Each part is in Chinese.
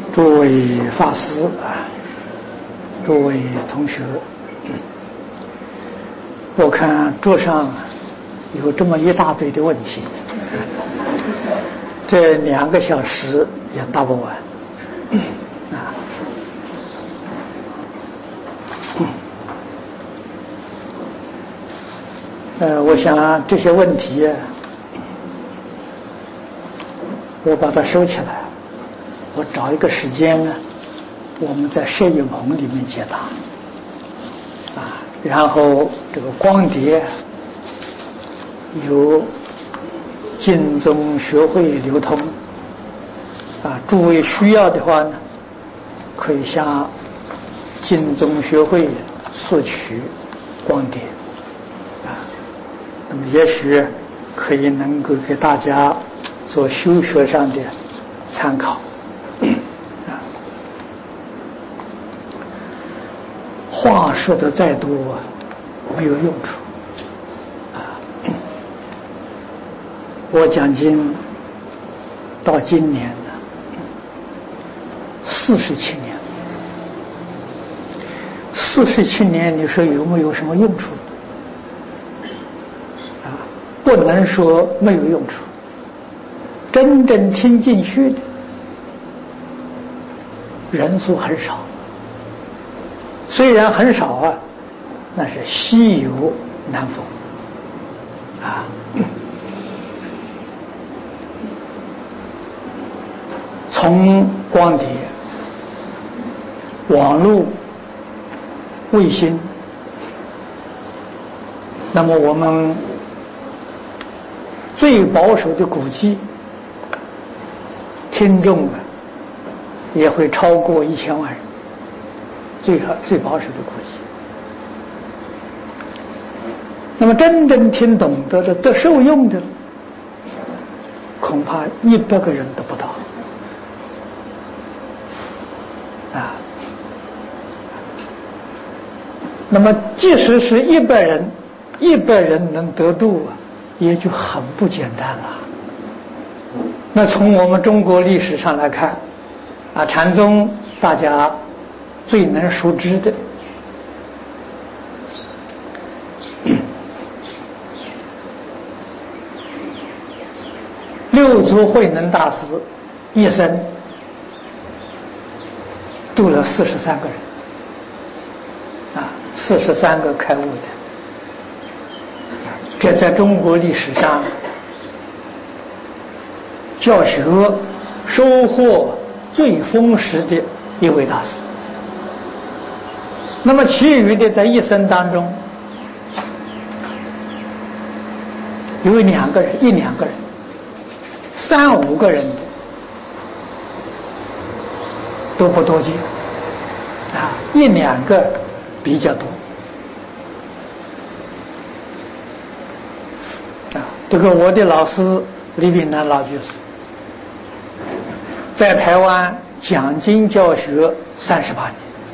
诸位法师啊，诸位同学，我看桌上有这么一大堆的问题，这2个小时也答不完啊。我想这些问题我把它收起来，我找一个时间呢，我们在摄影棚里面解答啊，然后这个光碟由净宗学会流通啊，诸位需要的话呢，可以向净宗学会索取光碟啊，那么也许可以能够给大家做修学上的参考啊。话说的再多没有用处啊。我讲经到今年呢47年，47年，你说有没有什么用处啊？不能说没有用处。真正听进去的人数很少，虽然很少啊，那是稀有难逢啊。从光碟、网络、卫星，那么我们最保守的估计，听众也会超过1000万人，最保守的估计。那么真正听懂得受用的，恐怕100个人都不到啊。那么即使是100人能得度啊，也就很不简单了。那从我们中国历史上来看啊，禅宗大家最能熟知的六祖慧能大师一生度了43个人啊，43个开悟的，这在中国历史上教学收获最丰实的一位大师。那么其余的在一生当中有1-2个人3-5个人都不多见啊，1-2个比较多啊。这个我的老师李炳南老居士在台湾讲经教学38年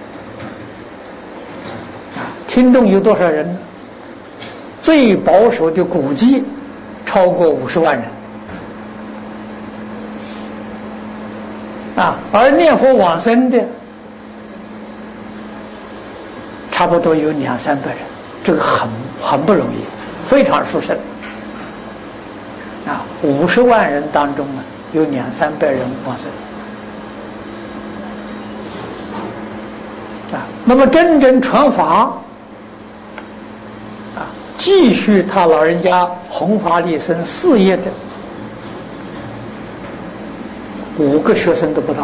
啊，听众有多少人呢？最保守的估计超过50万人啊，而念佛往生的差不多有200-300人，这个很不容易，非常殊胜啊。50万人当中呢，有200-300人往生啊。那么真正传法啊，继续他老人家弘法利生事业的5个学生都不到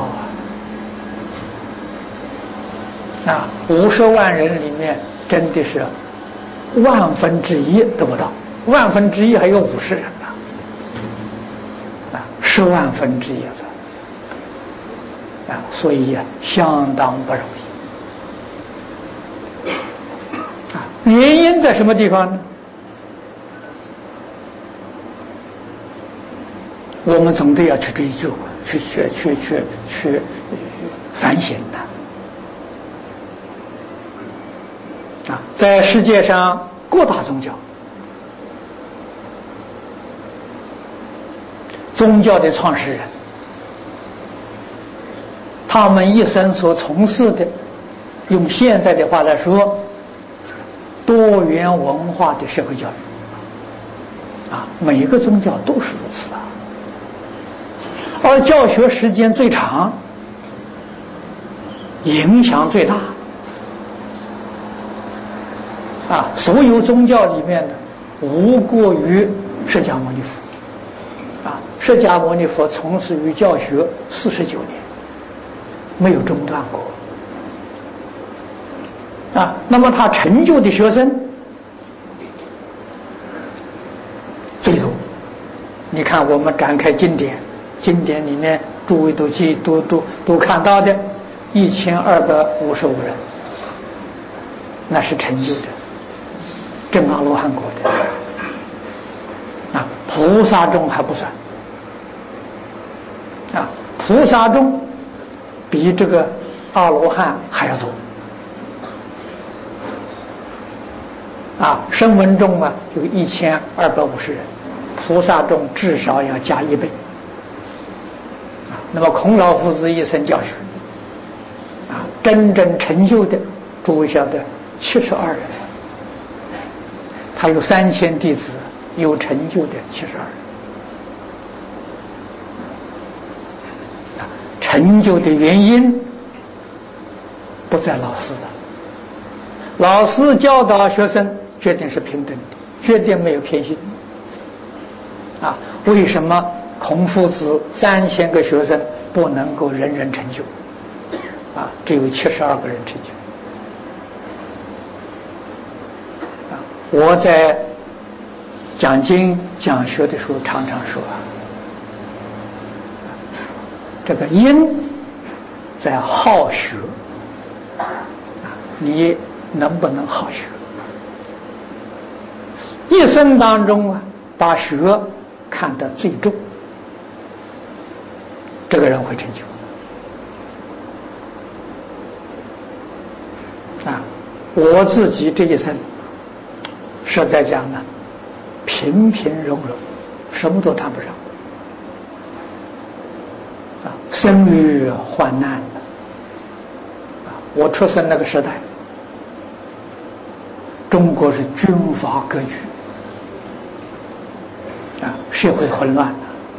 啊，50万人里面真的是1/1000都不到，1/1000还有50人啊，10万分之一啊，所以相当不容易啊。原因在什么地方呢？我们总得要去追究，去反省的啊。在世界上各大宗教的创始人， 他们一生所从事的，用现在的话来说，多元文化的社会教育啊，每一个宗教都是如此啊。而教学时间最长，影响最大啊，所有宗教里面的无过于释迦牟尼佛啊。释迦牟尼佛从事于教学49年，没有中断过啊。那么他成就的学生最多。你看我们展开经典，经典里面诸位都看到的，1255人，那是成就的，证阿罗汉果的啊。菩萨众还不算啊，菩萨众比这个阿罗汉还要多啊。声闻众啊有1250人，菩萨众至少要加1倍啊。那么孔老夫子一生教学啊，真正成就的，诸位晓得72人，他有3000弟子，有成就的72人。成就的原因不在老师了，老师教导学生决定是平等的，决定没有偏心啊。为什么孔夫子3000个学生不能够人人成就啊？只有72个人成就啊。我在讲经讲学的时候常常说啊，这个因在好学啊，你能不能好学？一生当中啊，把学看得最重，这个人会成就啊。我自己这一生实在讲呢，平平庸庸，什么都谈不上啊，生于患难啊。我出生那个时代，中国是军阀割据啊，社会混乱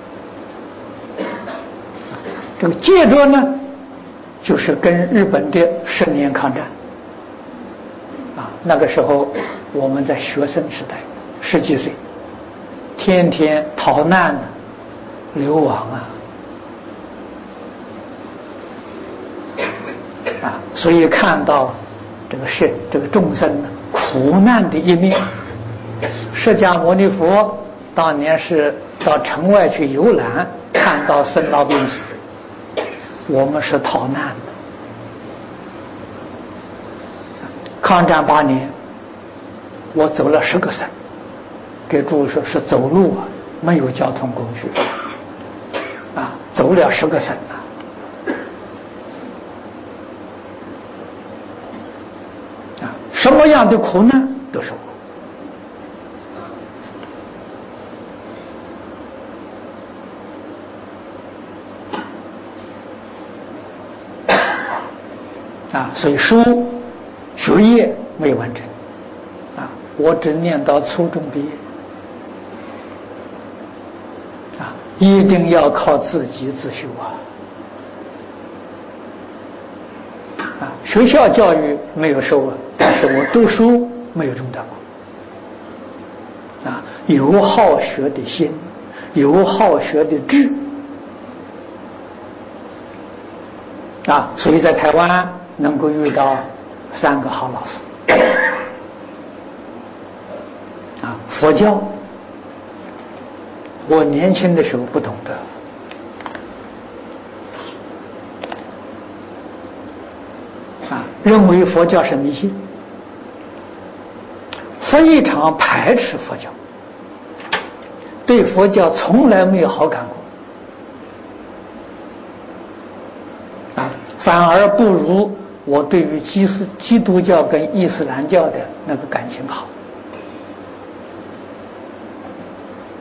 这个接着呢，就是跟日本的10年抗战啊。那个时候我们在学生时代，10几岁，天天逃难流亡啊，所以看到这个众生苦难的一面。释迦牟尼佛当年是到城外去游览，看到生老病死，我们是逃难的。抗战8年，我走了10个省，给诸位说是走路啊，没有交通工具啊，走了10个省啊，什么样的苦难都受过。啊，所以学业没有完成啊，我只念到初中毕业啊，一定要靠自己自修啊，学校教育没有受啊，但是我读书没有中断过啊，有好学的心，有好学的志啊，所以在台湾能够遇到3个好老师啊。佛教我年轻的时候不懂得啊，认为佛教是迷信，非常排斥佛教，对佛教从来没有好感过啊，反而不如我对于基督教跟伊斯兰教的那个感情好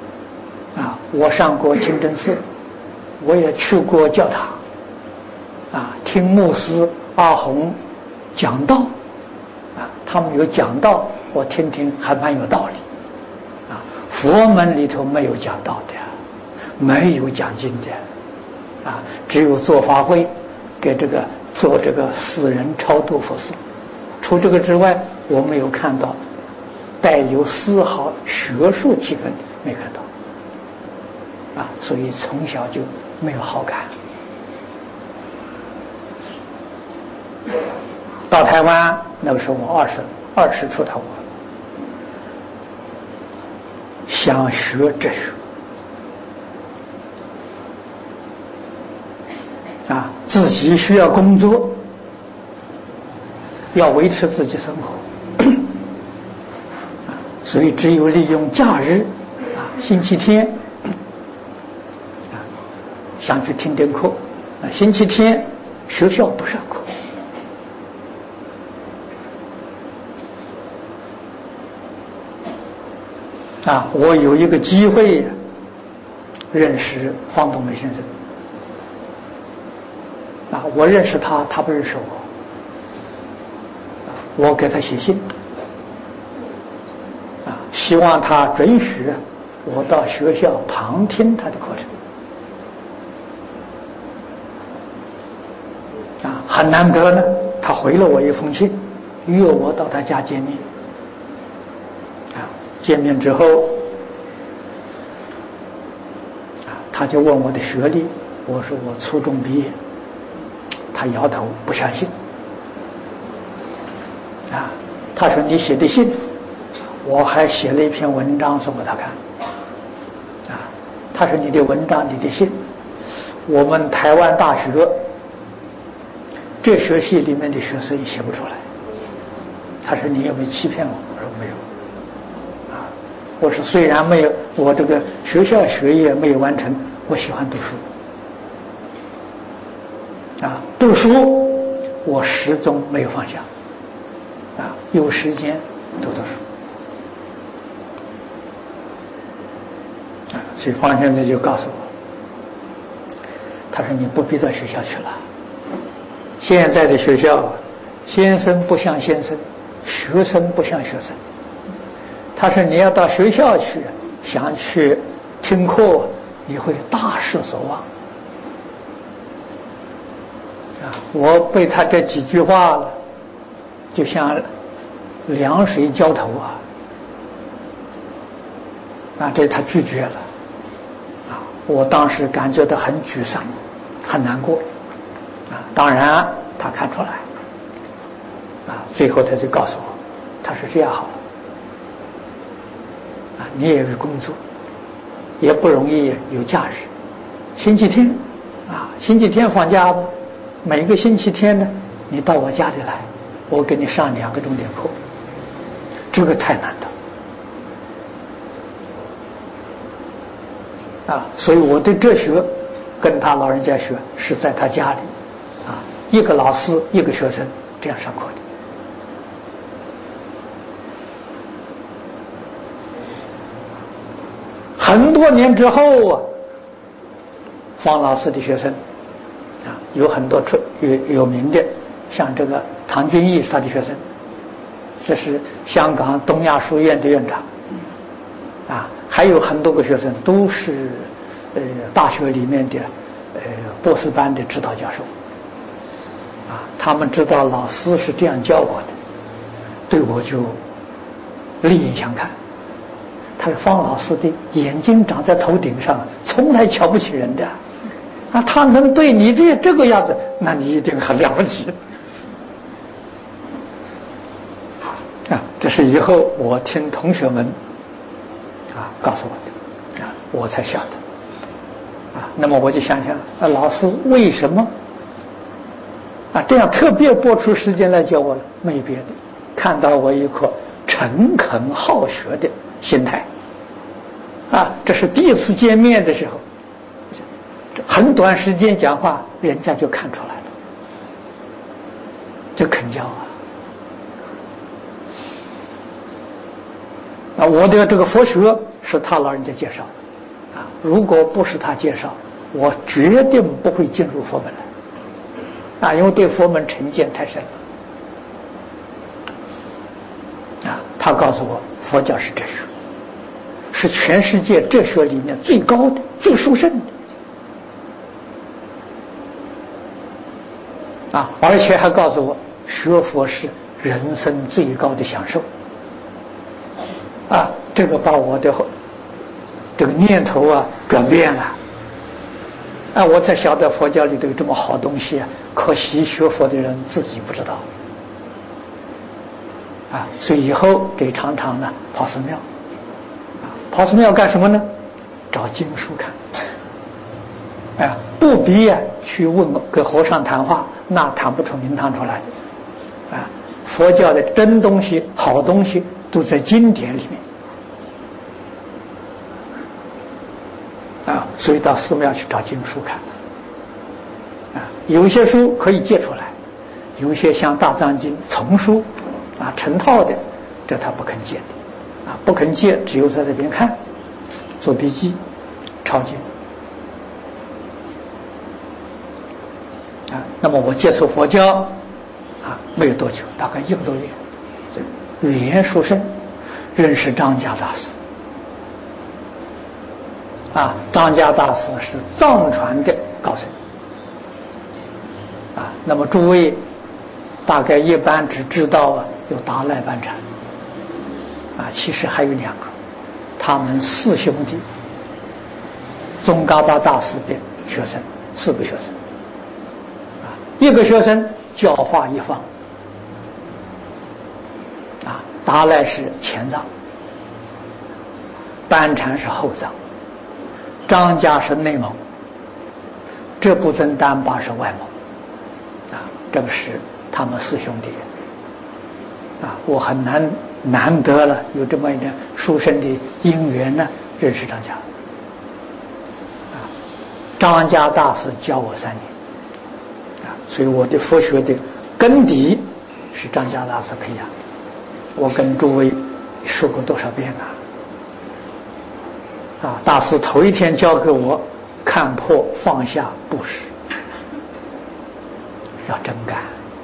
啊。我上过清真寺，我也去过教堂听牧师阿洪讲道，他们有讲道，我听听还蛮有道理。佛门里头没有讲道的，没有讲经的，只有做法会，给做这个私人超度佛事。除这个之外，我没有看到带有丝毫学术气氛，没看到。所以从小就没有好感。到台湾那个时候我20出头，想学哲学，自己需要工作，要维持自己生活，所以只有利用假日，星期天，想去听点课。星期天学校不上课。我有一个机会认识方东梅先生。我认识他，他不认识我。我给他写信，希望他准许我到学校旁听他的课程。很难得呢，他回了我一封信，约我到他家见面。见面之后，他就问我的学历，我说我初中毕业，他摇头不相信。他说你写的信，我还写了一篇文章送给他看。他说你的文章，你的信，我们台湾大学哲学系里面的学生也写不出来。他说你有没有欺骗我？我说没有。我说虽然没有，我这个学校学业没有完成，我喜欢读书。读书我始终没有放下。有时间读书。所以方先生就告诉我，他说你不必到学校去了。现在的学校，先生不像先生，学生不像学生。他说你要到学校去，想去听课，你会大失所望。我被他这几句话了，就像凉水浇头这他拒绝了。我当时感觉到很沮丧，很难过。当然他看出来。最后他就告诉我，他说这样好了。你也有工作，也不容易有假日。星期天星期天放假吧，每个星期天呢，你到我家里来，我给你上2个钟点课。这个太难得。所以我对哲学跟他老人家学，是在他家里一个老师一个学生这样上课的。很多年之后方老师的学生有很多有名的，像这个唐君毅是他的学生，这是香港东亚书院的院长。还有很多个学生都是大学里面的博士班的指导教授。他们知道老师是这样教我的，对我就另眼相看。他说方老师的眼睛长在头顶上，从来瞧不起人的。他能对你这个样子，那你一定很了不起。这是以后我听同学们告诉我的我才晓得。那么我就想想老师为什么这样特别拨出时间来教我了？没别的，看到我一颗诚恳好学的心态。这是第一次见面的时候，很短时间讲话，人家就看出来了，就肯教我的这个佛学是他老人家介绍的如果不是他介绍，我决定不会进入佛门来。 因为对佛门成见太深了。他告诉我，佛教是哲学，是全世界哲学里面最高的、最殊胜的。而且还告诉我，学佛是人生最高的享受。这个把我的这个念头转变了。我才晓得佛教里头有这么好东西可惜学佛的人自己不知道。所以以后得常常呢跑寺庙。跑寺庙干什么呢？找经书看。不必去跟和尚谈话，那谈不出名堂出来。佛教的真东西、好东西都在经典里面。所以到寺庙去找经书看。有些书可以借出来，有些像大藏经丛书成套的，这他不肯借的。不肯借，只有在那边看，做笔记，抄经。那么我接触佛教没有多久，大概1个多月，语言殊胜，认识张家大师。张家大师是藏传的高僧。那么诸位大概一般只知道有达赖班禅。其实还有2个，他们4兄弟，宗喀巴大师的学生，4个学生。一个学生教化一方。达赖是前藏，班禅是后藏，张家是内蒙，这不增丹巴是外蒙。这个是他们4兄弟。我很难得了有这么一点殊胜的因缘呢，认识张家。张家大师教我3年。所以我的佛学的根底是张家大师培养的。我跟诸位说过多少遍大师头一天教给我看破放下布施，要真干。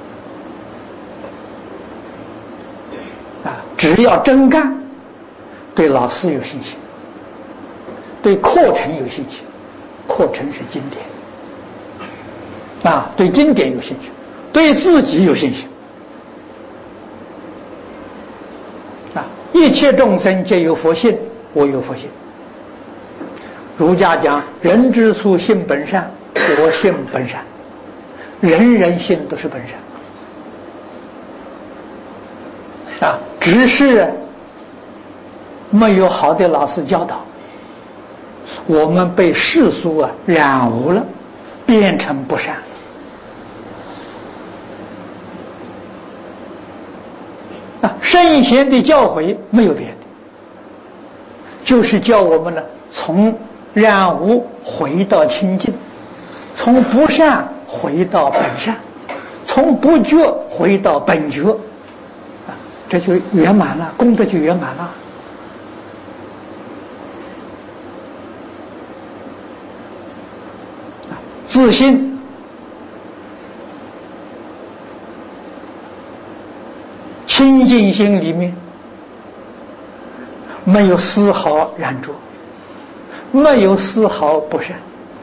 只要真干，对老师有信心，对课程有信心。课程是经典。对经典有信心，对自己有信心。一切众生皆有佛性，我有佛性。儒家讲人之初性本善，我性本善，人人性都是本善。只是没有好的老师教导，我们被世俗染污了，变成不善。圣贤的教诲没有别的，就是教我们呢从染污回到清净，从不善回到本善，从不觉回到本觉。这就圆满了，功德就圆满了。自信清净心里面没有丝毫染着，没有丝毫不善。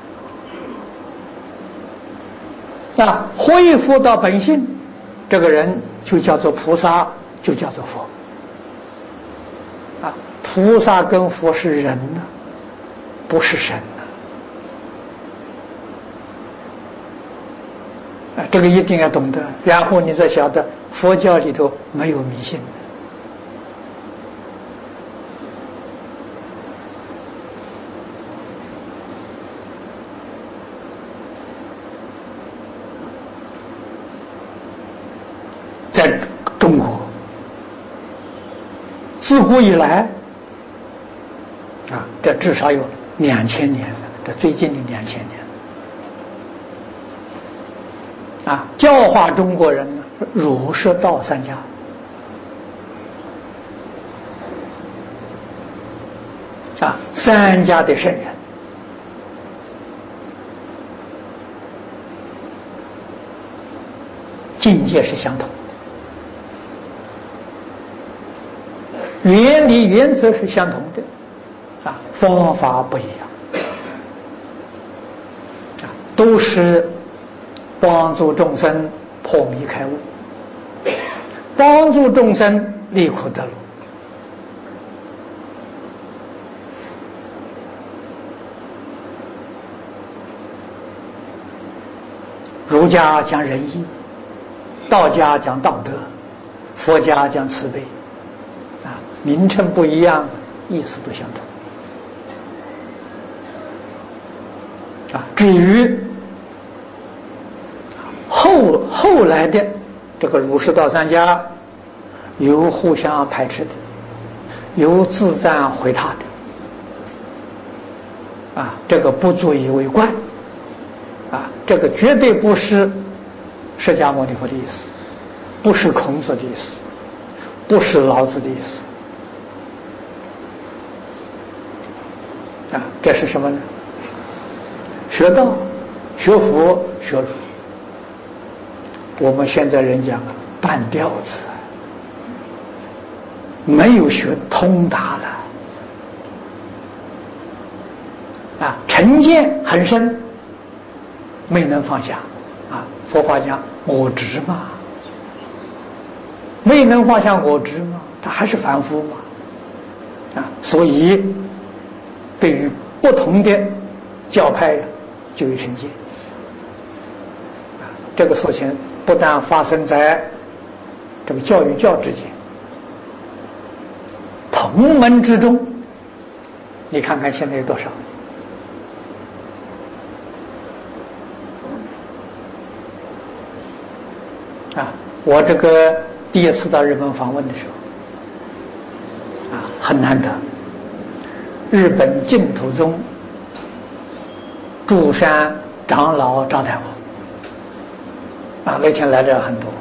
恢复到本性，这个人就叫做菩萨，就叫做佛。菩萨跟佛是人呢，不是神呢。这个一定要懂得，然后你再晓得佛教里头没有迷信。在中国自古以来这至少有2000年了，这最近的2000年教化中国人儒释道3家。3家的圣人， 境界是相同的，原理原则是相同的，方法不一样，都是帮助众生破迷开悟，帮助众生离苦得乐。儒家讲仁义，道家讲道德，佛家讲慈悲，名称不一样，意思都相同。至于后来的这个儒释道三家，有互相排斥的，有自赞毁他的，这个不足以为怪。这个绝对不是释迦牟尼佛的意思，不是孔子的意思，不是老子的意思。这是什么呢？学道、学佛、学儒。我们现在人讲半吊子，没有学通达了，成见很深。没能放下，佛法讲我执嘛，没能放下我执嘛，他还是凡夫嘛，所以对于不同的教派就有成见，这个事情不但发生在这个教与教之间，同门之中，你看看现在有多少？我这个第一次到日本访问的时候，很难得，日本净土宗住山长老招待我，那天来了很多，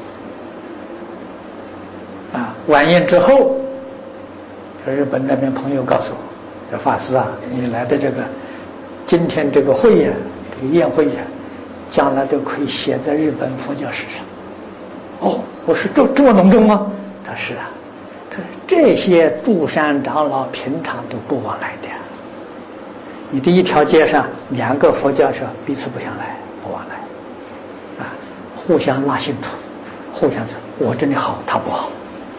晚宴之后，日本那边朋友告诉我，说法师你来的这个今天这个会议，这个宴会将来都可以写在日本佛教史上。我说这么隆重吗？他说是他说这些住山长老平常都不往来的，你的一条街上2个佛教社彼此不相来，不往来，互相拉信徒，互相说我这里好，他不好。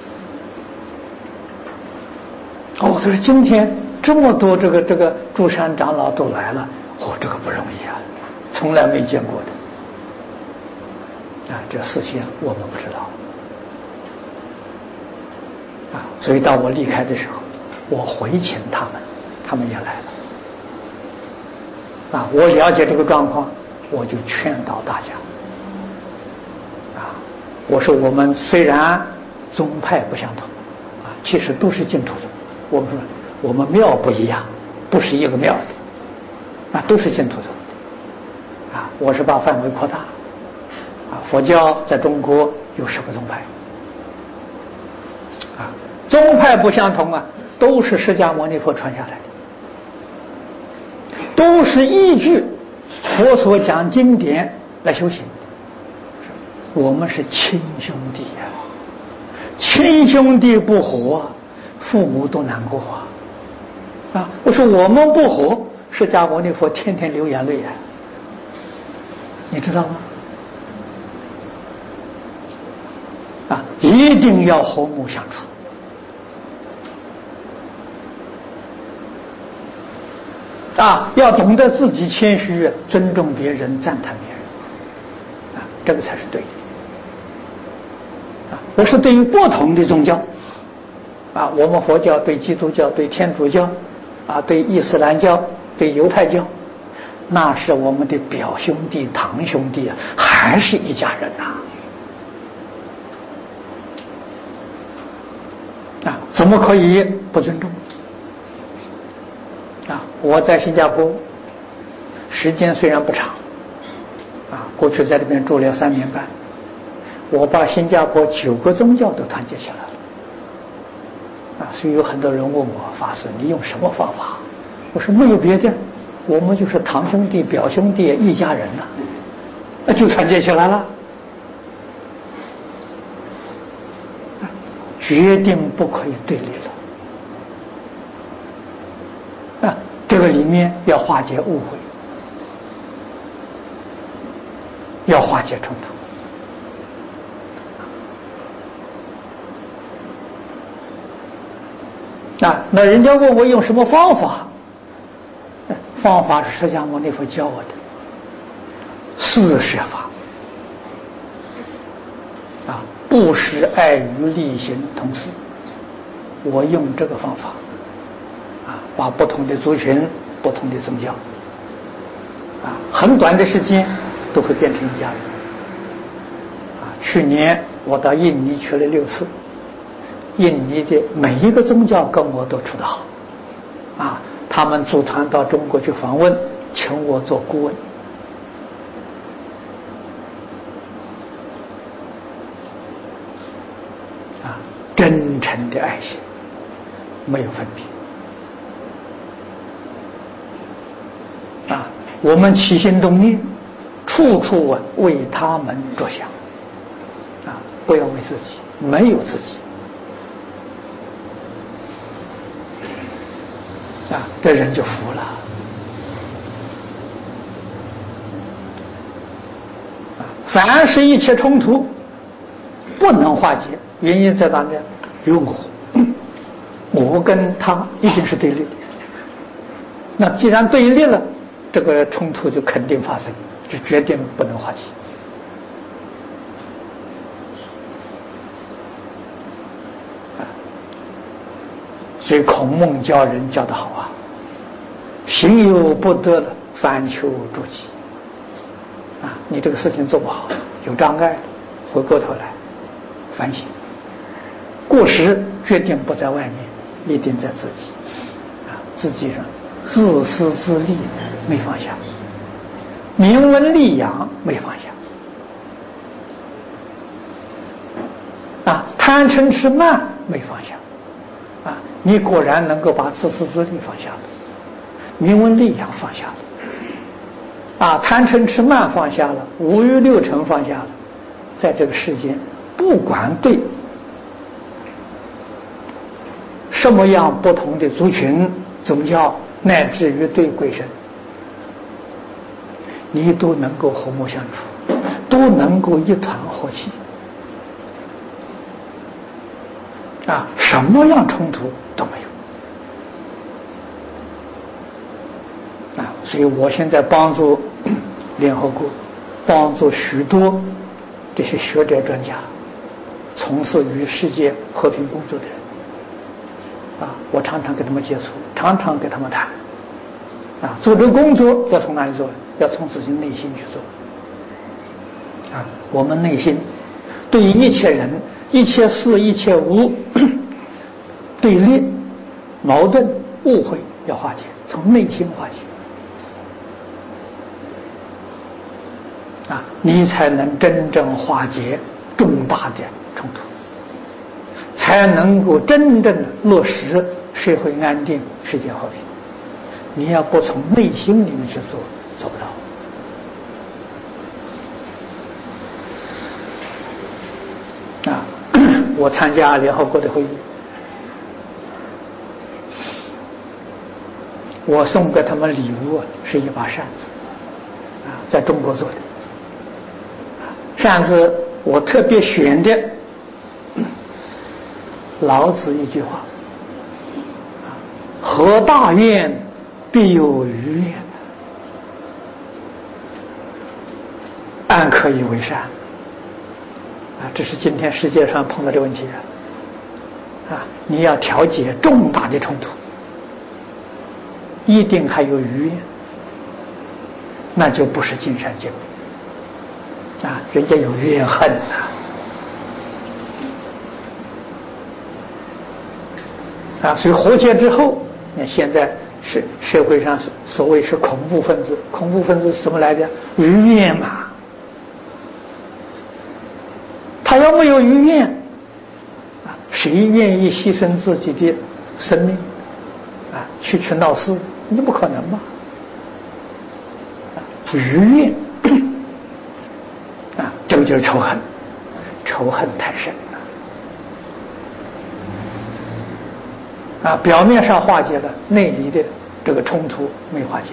他说今天这么多这个住山长老都来了，这个不容易从来没见过的。这事情我们不知道，所以到我离开的时候，我回请他们，他们也来了，我了解这个状况，我就劝导大家，我说我们虽然宗派不相同，其实都是净土宗，我们说我们庙不一样，不是一个庙的，都是净土宗的，我是把范围扩大。佛教在中国有10个宗派，宗派不相同都是释迦牟尼佛传下来的，都是依据佛所讲经典来修行。我们是亲兄弟亲兄弟不和，父母都难过我说我们不和，释迦牟尼佛天天流眼泪你知道吗？一定要和睦相处，要懂得自己谦虚，尊重别人，赞叹别人，这个才是对的。我是对于不同的宗教，我们佛教对基督教、对天主教，对伊斯兰教、对犹太教，那是我们的表兄弟、堂兄弟还是一家人怎么可以不尊重？我在新加坡时间虽然不长，过去在这边住了3年半，我把新加坡9个宗教都团结起来了。所以有很多人问我，法师你用什么方法？我说没有别的，我们就是堂兄弟、表兄弟一家人就团结起来了。 决定不可以对立了。啊，这个里面要化解误会，要化解冲突。啊，那人家问我用什么方法？方法是释迦牟尼佛教我的四摄法。啊，布施、爱语、利行同施，我用这个方法，啊，把不同的族群、不同的宗教，啊，很短的时间都会变成一家人。啊，去年我到印尼去了6次，印尼的每一个宗教跟我都处得好，啊，他们组团到中国去访问，请我做顾问。真诚的爱心，没有分别。啊，我们起心动念，处处为他们着想。啊，不要为自己，没有自己。啊，这人就服了。啊，凡是一切冲突不能化解，原因在哪里？有我跟他一定是对立。那既然对立了，这个冲突就肯定发生，就决定不能化解。所以孔孟教人教得好啊，行有不得了，反求诸己。啊，你这个事情做不好，有障碍，回过头来反省。过失决定不在外面，一定在自己。啊，自己上自私自利没放下，名闻利养没放下，啊，贪嗔痴慢没放下。啊，你果然能够把自私自利放下了，名闻利养放下了，啊，贪嗔痴慢放下了，五欲六尘放下了，在这个世间，不管对什么样不同的族群、宗教，乃至于对鬼神，你都能够和睦相处，都能够一团和气。啊，什么样冲突都没有。啊，所以我现在帮助联合国，帮助许多这些学者专家，从事于世界和平工作的人。啊，我常常跟他们接触，常常跟他们谈。啊，做这个工作要从哪里做？要从自己内心去做。啊，我们内心对于一切人、一切事、一切物对立、矛盾、误会要化解，从内心化解。啊，你才能真正化解重大的冲突，才能够真正落实社会安定、世界和平。你要不从内心里面去做，做不到。啊，我参加联合国的会议，我送给他们礼物是一把扇子，啊，在中国做的。扇子我特别选的老子一句话：合大愿，必有余愿。安可以为善。啊，这是今天世界上碰到的问题啊！你要调解重大的冲突，一定还有余愿，那就不是尽善尽美啊！人家有怨恨啊！所以和解之后，你看现在是社会上所谓是恐怖分子，恐怖分子是什么来的？余愿嘛。他要没有余愿，啊，谁愿意牺牲自己的生命，啊，去闹事？你不可能嘛！余愿，啊，这个就是仇恨，仇恨太深了。 表面上化解了，内里的这个冲突没化解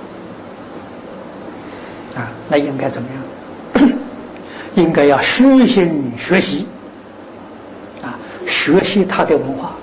那应该怎么样？应该要虚心学习学习他的文化